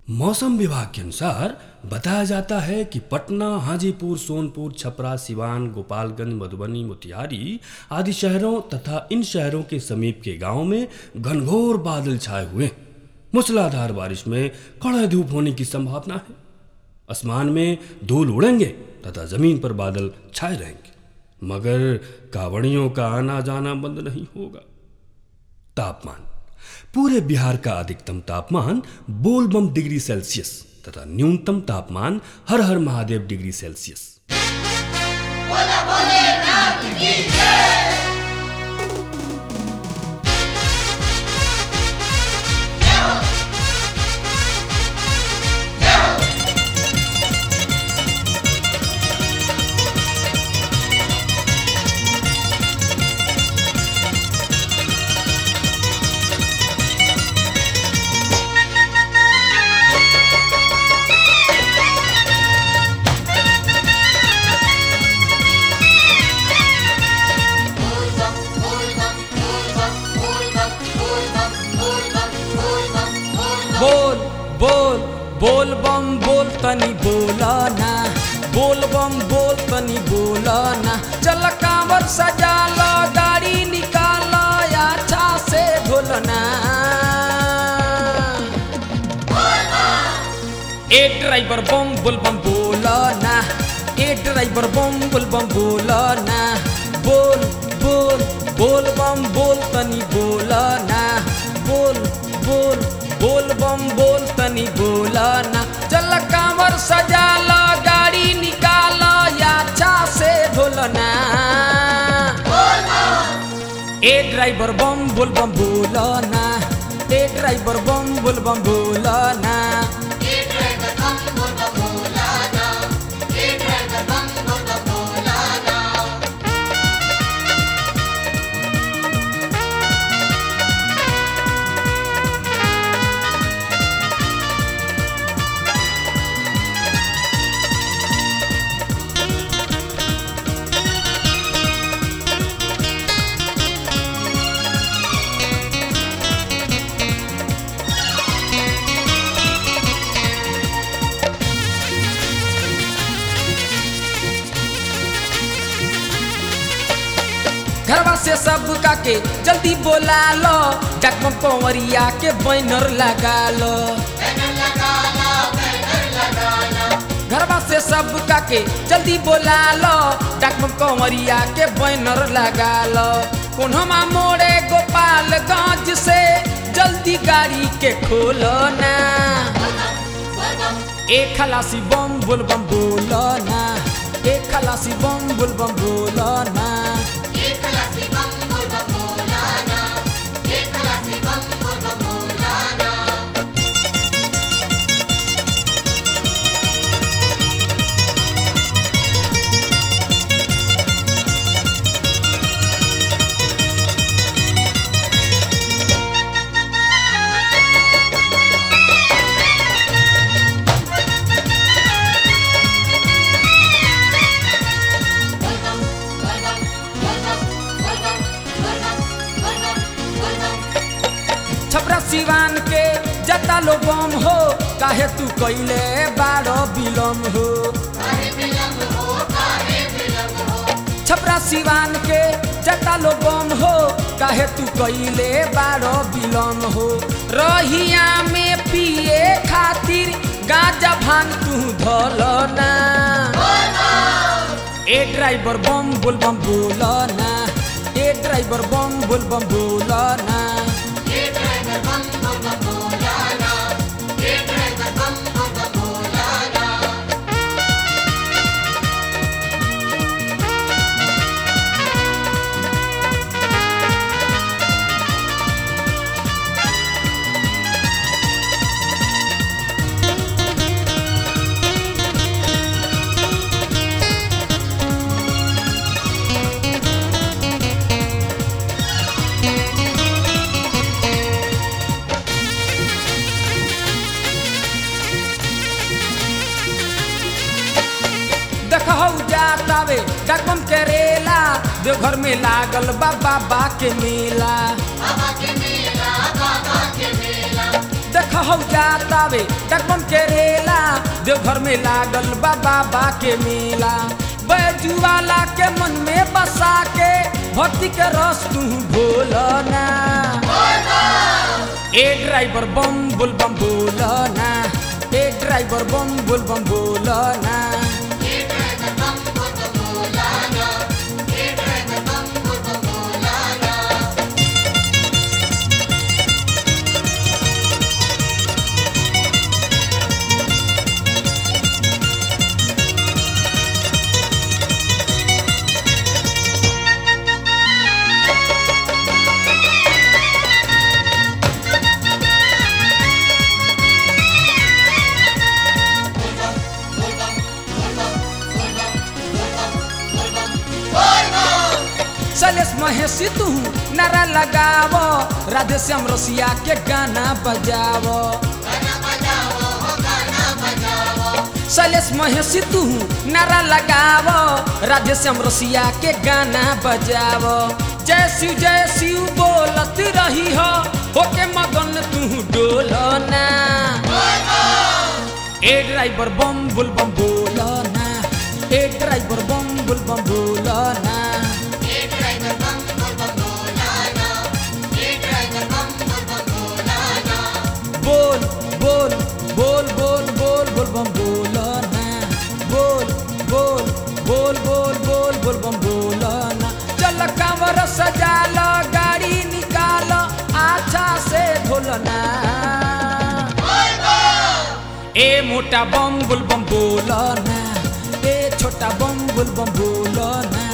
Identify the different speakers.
Speaker 1: मौसम विभाग के अनुसार बताया जाता है कि पटना, हाजीपुर, सोनपुर, छपरा, सिवान, गोपालगंज, मधुबनी, मोतिहारी आदि शहरों तथा इन शहरों के समीप के गांवों में घनघोर बादल छाए हुए हैं। मूसलाधार बारिश में कड़ा धूप होने की संभावना है। आसमान में धूल उड़ेंगे तथा जमीन पर बादल छाए रहेंगे, मगर कांवड़ियों का आना जाना बंद नहीं होगा। तापमान: पूरे बिहार का अधिकतम तापमान बोलबम डिग्री सेल्सियस तथा न्यूनतम तापमान हर हर महादेव डिग्री सेल्सियस।
Speaker 2: बोल बोल बोल बम बोल तनी बोला ना, बोल बम बोल तनी बोला ना। चल कांवर सजा लो, गाड़ी निकालो, अच्छा से ढोलना। ए ड्राइवर बम बोल बम बोला ना, ए ड्राइवर बम बोल बम बोला ना। बोल बोल बोल बम बोल तनी बोला ना, बोल बोल बोल बम बोल तनी बोला ना। चल कांवर सजा लो, गाड़ी निकालो, अच्छा से ढोलना। ए ड्राइवर बम बोल बम बोला ना, ए ड्राइवर बम बोल बम बोला ना। घरवा से सब का के जल्दी बोला लो, जगमग कंवरिया के बैनर लगा लो। घरवा से सब का के जल्दी बोला लो, जगमग कंवरिया के बैनर लगा लो। कोन्हमा मोड़े गोपालगंज से जल्दी गाड़ी के खोलो ना। एक खलासी बम बोल बम बोलो ना, एक खलासी बम बोल बम बोलो ना। छपरा सिवान के जता लो बम हो, काहे तू कइले बारो बिलम हो। छपरा सिवान के जता लो बम हो, काहे तू कइले बारो बिलम हो। रहिया में पिए खातिर गांजा भांग तू धलो ना। ए ड्राइवर बम बोल बम बोलो ना, ए ड्राइवर बम बोल बम बोलो ना। जातावे डगमम करेला, देवघर में लागल बाबा के मेला। देखो हो जातावे डकबम के रेला देवघर में लागल बा बाबा के मेला बैजू वाला के मन में बसा के भक्ति के रस तू भोलना ए ड्राइवर बम बोल बम बोलना ए ड्राइवर बम बोल बम बोलना सलेस महेशी तू नारा लगावो राधे श्याम रसिया के गाना बजावो सलेस महेशी तू नारा लगावो राधे श्याम रसिया के गाना बजावो जय शिव बोलत रही हो होके मगन तू डोलना ए ड्राइवर बम बोल बम बोलना ए ड्राइवर बम बोल बम बोलना बोल बोल बोल बोल बोल बोल बम बोलना बोल बोल बोल बोल बोल बोल बम बोलना चल कांवर सजाल गाड़ी निकाल अच्छा से ढोलना ए मोटा बम बोल बम बोलना ए छोटा बम बोल बम बोलना